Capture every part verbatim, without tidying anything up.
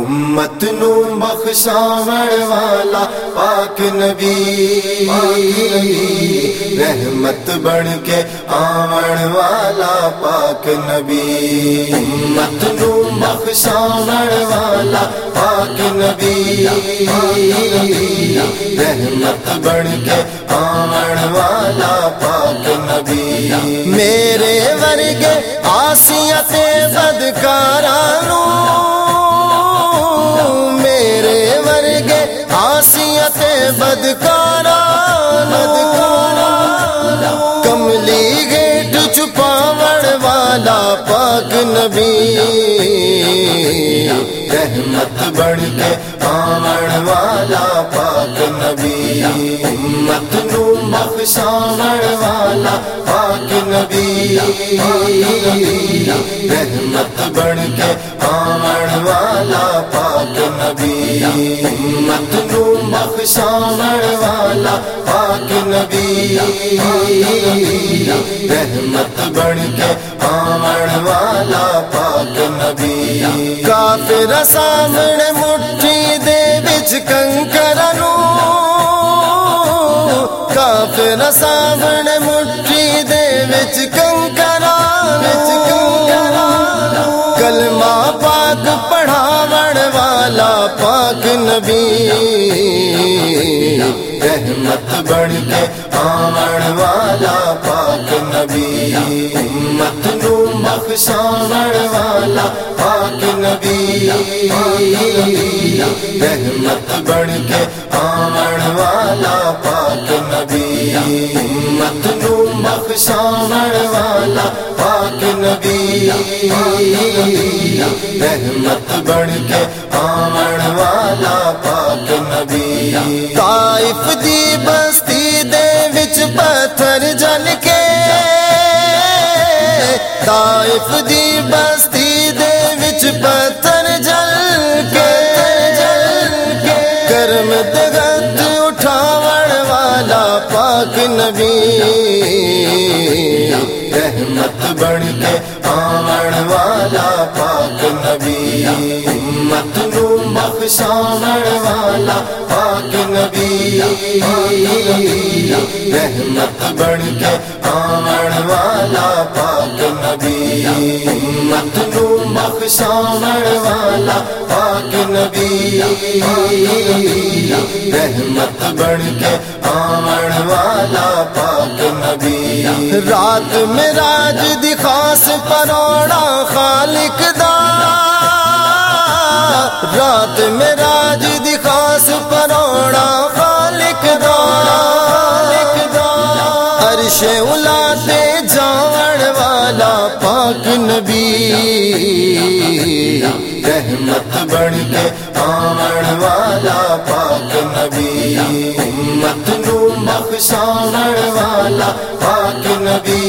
امت نو بخشاون والا پاک نبی رحمت بن کے آون والا پاک نبی امت نو بخشاون والا پاک نبی رحمت بن کے آون والا پاک نبی میرے ورگے عاصیاں تے بدکاراں نو میرے ورگے عاصیاں تے بدکاراں کملی گیٹ چھپاون والا پاک نبی رحمت بن کے آون والا پاک نبی امت نو بخشاون والا پاک نبی رحمت بن کے آون والا پاک نبی امت نو بخشاون والا پاک نبی رحمت بن کے آون والا پاک نبی کافر سامنے مٹھی دے وچ کنکر نو کافر سامنے مٹھی دے وچ کنکر وچ کنکر کلمہ پاک پڑھاون والا پاک نبی رحمت بن کے آون والا پاک نبی امت نو بخشاون والا پاک نبی رحمت بن کے آون والا پاک نبی امت نو بخشاون والا پاک نبی رحمت بن کے آون والا پاک نبی طائف دی بستی دے وچ پتھر جل کے طائف دی بستی دے وچ پتھر جل کے کرم دگت اٹھاون والا پاک نبی رحمت بن کے آون والا پاک نبی امت نو بخشاون والا پاک نبی رحمت بن کے آون والا پاک نبی امت نو بخشاون والا پاک نبی رحمت بن کے آون والا پاک نبی رات معراج دی خاص پروڑا خالق دا رات معراج دی خاص پروڑا خالق دا عرش اولا تے جاون والا پاک نبی رحمت بن کے آون والا پاک نبی امت نو بخشاون والا پاک نبی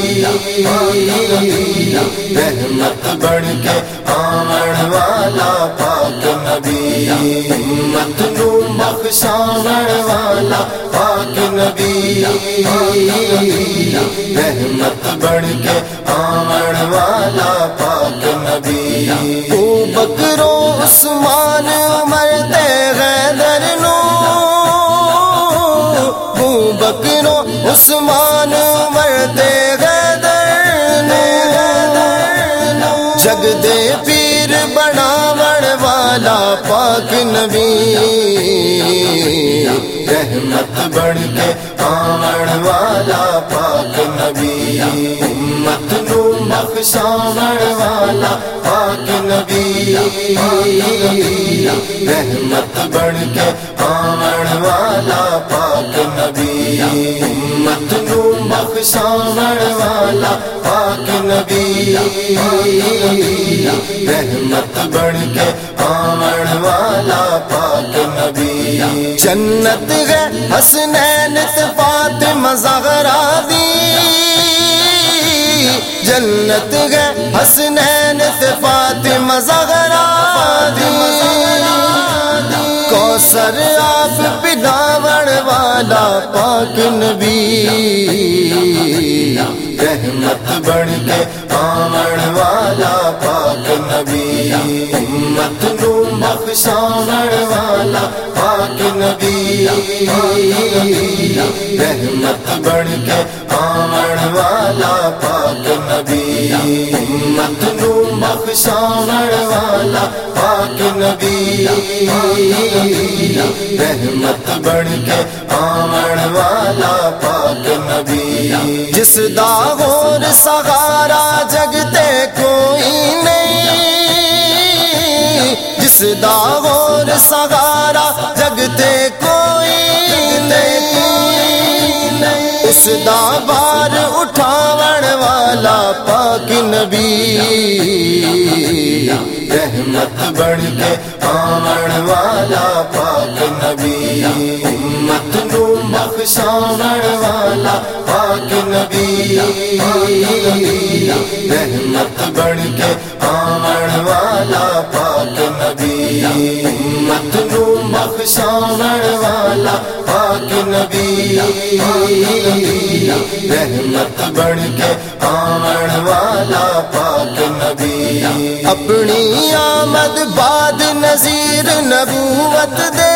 رحمت بن کے آون والا پاک نبی امت نو بخشاون والا پاک نبی رحمت بن کے آون والا پاک نبی او بکرو عثمان عمر تے غیدر نو او بکرو عثمان عمر تے غیدر نو جگ دے پیر بناون والا پاک نبی رحمت بن کے آون والا پاک نبی امت نو بخشاون والا پاک نبی رحمت بن کے آون والا پاک نبی امت نو بخشاون والا پاک نبی رحمت بن کے آون والا پاک نبی جنت ہے حسنین تے فاطمہ زہرا دی جنت ہے حسنین تے فاطمہ زہرا دی کوثر آپ پلاوڑ والا پاک نبی رحمت بن کے آون والا پاک نبی امت نو بخشاون والا پاک نبی رحمت بن کے آون والا پاک نبی امت نو بخشاون والا پاک نبی رحمت بن کے آون والا پاک نبی جس دا غور سہارا جگتے کوئی نہیں جس دا غور سہارا جگتے کوئی نہیں اس دا بار اٹھاون والا پاک نبی رحمت بن کے آون والا پاک نبی امت نو بخشاون والا پاک نبی رحمت بن کے آون والا پاک نبی امت نو بخشاون والا پاک نبی رحمت بن کے آون والا پاک نبی اپنی آمد بعد نذیر نبوت دے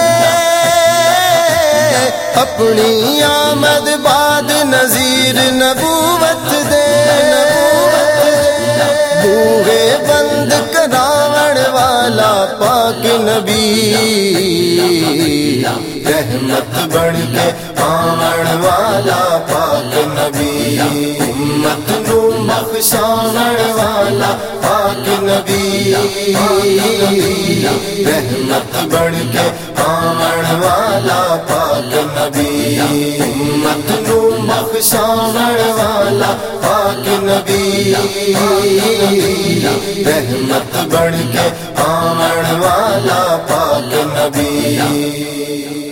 اپنی آمد بعد نذیر نبوت دے بوہے بند کراون والا پاک نبی رحمت بن کے آون والا پاک نبی امت نو بخشاون والا پاک نبی رحمت بن کے آون والا پاک نبی امت نو بخشاون والا پاک نبی رحمت بن کے آون والا پاک نبی